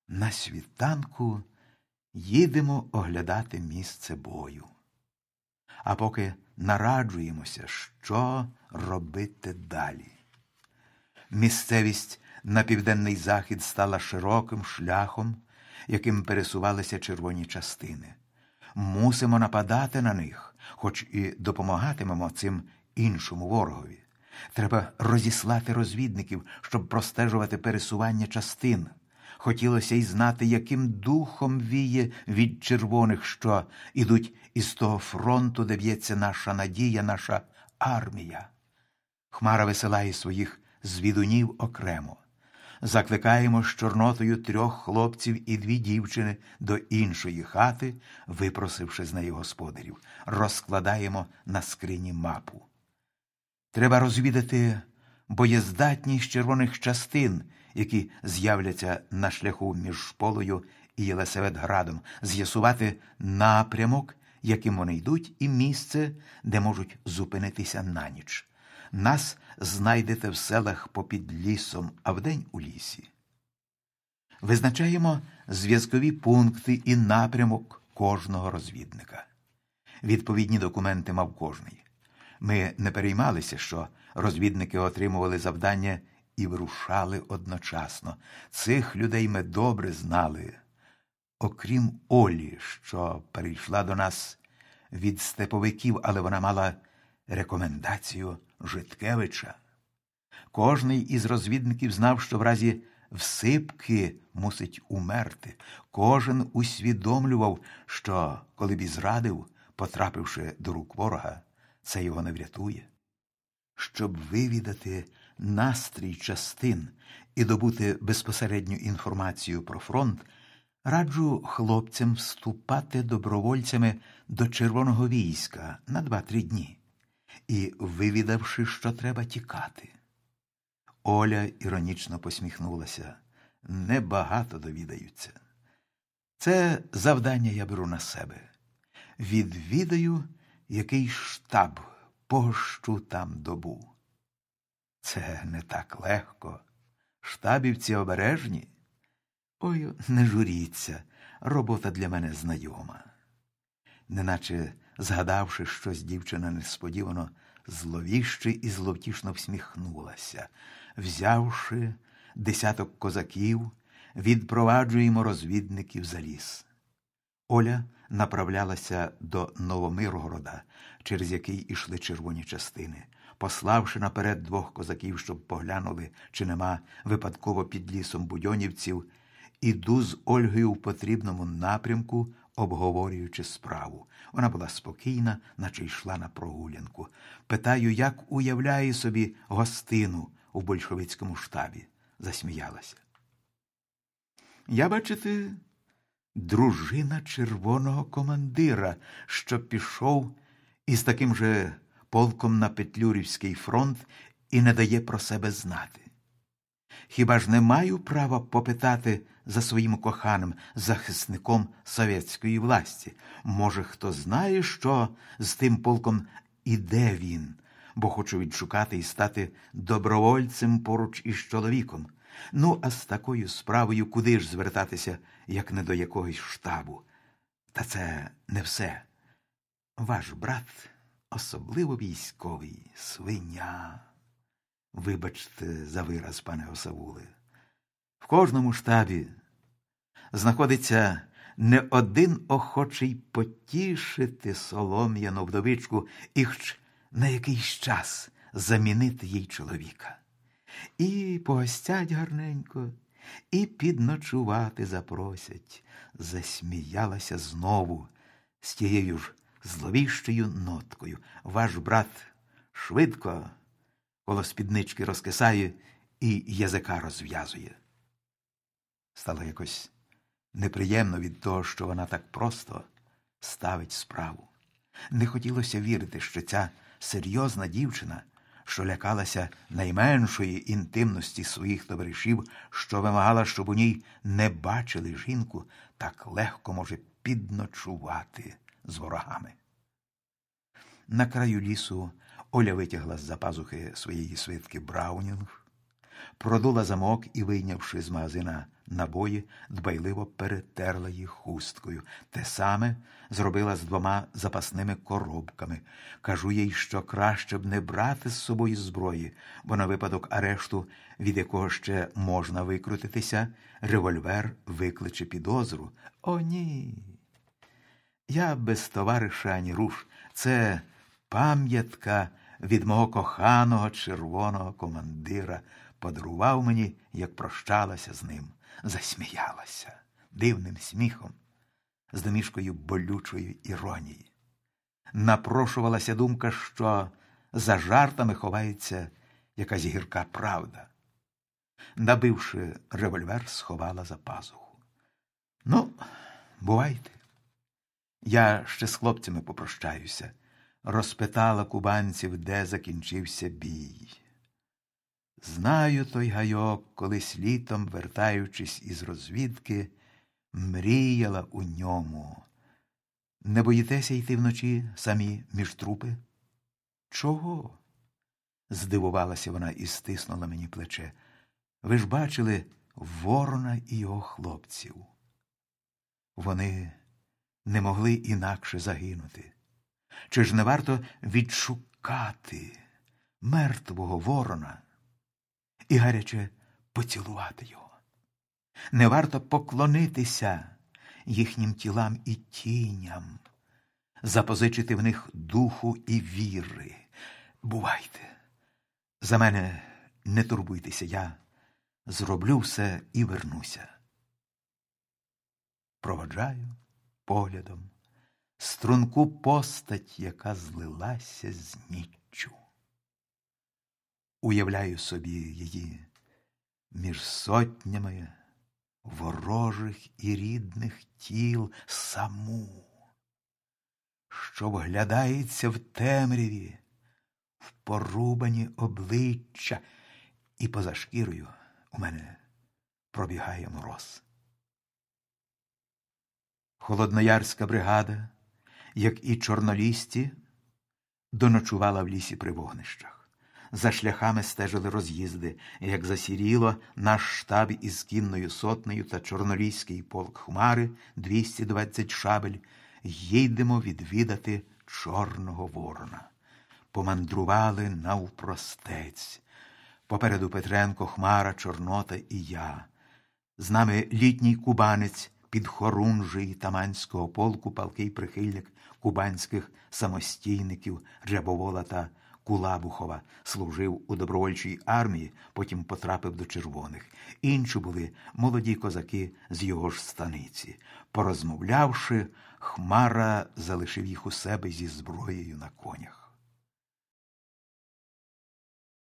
На світанку їдемо оглядати місце бою. А поки нараджуємося, що робити далі. Місцевість на південний захід стала широким шляхом, яким пересувалися червоні частини. Мусимо нападати на них, хоч і допомагатимемо цим іншому ворогові. Треба розіслати розвідників, щоб простежувати пересування частин. Хотілося й знати, яким духом віє від червоних, що ідуть із того фронту, де б'ється наша надія, наша армія. Хмара висилає своїх звідунів окремо. Закликаємо з Чорнотою 3 хлопців і 2 дівчини до іншої хати, випросивши з неї господарів. Розкладаємо на скрині мапу. Треба розвідати боєздатність червоних частин, які з'являться на шляху між Шполою і Єлисаветградом, з'ясувати напрямок, яким вони йдуть, і місце, де можуть зупинитися на ніч. Нас знайдете в селах попід лісом, а вдень у лісі. Визначаємо зв'язкові пункти і напрямок кожного розвідника. Відповідні документи мав кожний. Ми не переймалися, що розвідники отримували завдання і вирушали одночасно. Цих людей ми добре знали. Окрім Олі, що перейшла до нас від степовиків, але вона мала рекомендацію Житкевича. Кожний із розвідників знав, що в разі всипки мусить умерти. Кожен усвідомлював, що, коли б і зрадив, потрапивши до рук ворога, це його не врятує. Щоб вивідати настрій частин і добути безпосередню інформацію про фронт, раджу хлопцям вступати добровольцями до Червоного війська на 2-3 дні. І, вивідавши, що треба, тікати. Оля іронічно посміхнулася. Небагато довідаються. Це завдання я беру на себе. Відвідаю який штаб, погощу там добу. Це не так легко. Штабівці обережні. Ой, не журіться, робота для мене знайома. Неначе, згадавши щось, дівчина несподівано зловіще і зловтішно всміхнулася. Взявши 10 козаків, відпроваджуємо розвідників за ліс. Оля направлялася до Новомиргорода, через який ішли червоні частини. Пославши наперед 2 козаків, щоб поглянули, чи нема випадково під лісом будьонівців, іду з Ольгою в потрібному напрямку, обговорюючи справу. Вона була спокійна, наче йшла на прогулянку. Питаю, як уявляє собі гостину у большевицькому штабі. Засміялася. Я, бачите, дружина червоного командира, що пішов із таким же полком на Петлюрівський фронт і не дає про себе знати. Хіба ж не маю права попитати за своїм коханим, захисником совєтської власті? Може, хто знає, що з тим полком і де він, бо хочу відшукати і стати добровольцем поруч із чоловіком. Ну, а з такою справою куди ж звертатися, як не до якогось штабу? Та це не все. Ваш брат, особливо військовий, свиня. Вибачте за вираз, пане Осавуле. В кожному штабі знаходиться не один охочий потішити солом'яну вдовичку і хоч на якийсь час замінити їй чоловіка. І погостять гарненько, і підночувати запросять. Засміялася знову з тією ж зловіщою ноткою. Ваш брат швидко коло спіднички розкисає і язика розв'язує. Стало якось неприємно від того, що вона так просто ставить справу. Не хотілося вірити, що ця серйозна дівчина, що лякалася найменшої інтимності своїх товаришів, що вимагала, щоб у ній не бачили жінку, так легко може підночувати з ворогами. На краю лісу Оля витягла з-за пазухи своєї свитки Браунінг, продула замок і, вийнявши з магазина набої, дбайливо перетерла їх хусткою. Те саме зробила з 2 запасними коробками. Кажу їй, що краще б не брати з собою зброї, бо на випадок арешту, від якого ще можна викрутитися, револьвер викличе підозру. О, ні! Я без товариша ані руш. Це пам'ятка від мого коханого червоного командира. Подарував мені, як прощалася з ним. Засміялася дивним сміхом, з домішкою болючої іронії. Напрошувалася думка, що за жартами ховається якась гірка правда. Набивши револьвер, сховала за пазуху. Ну, бувайте. Я ще з хлопцями попрощаюся. Розпитала кубанців, де закінчився бій. Знаю той гайок, колись літом, вертаючись із розвідки, мріяла у ньому. Не боїтеся йти вночі самі між трупи? Чого? Здивувалася вона і стиснула мені плече. Ви ж бачили Ворона і його хлопців. Вони не могли інакше загинути. Чи ж не варто відшукати мертвого Ворона і гаряче поцілувати його? Не варто поклонитися їхнім тілам і тіням, запозичити в них духу і віри. Бувайте. За мене не турбуйтеся, я зроблю все і вернуся. Проводжаю поглядом струнку постать, яка злилася з ніччю. Уявляю собі її між сотнями ворожих і рідних тіл саму, що вглядається в темряві, в порубані обличчя, і поза шкірою у мене пробігає мороз. Холодноярська бригада, як і чорнолісті, доночувала в лісі при вогнищах. За шляхами стежили роз'їзди, як засіріло наш штаб із кінною сотнею та чорноліський полк Хмари, 220 шабель, їдемо відвідати Чорного Ворона. Помандрували навпростець. Попереду Петренко, Хмара, Чорнота і я. З нами літній кубанець, підхорунжий Таманського полку, палкий прихильник кубанських самостійників Рябовола та Кулабухова, служив у добровольчій армії, потім потрапив до червоних. Інші були молоді козаки з його ж станиці. Порозмовлявши, Хмара залишив їх у себе зі зброєю на конях.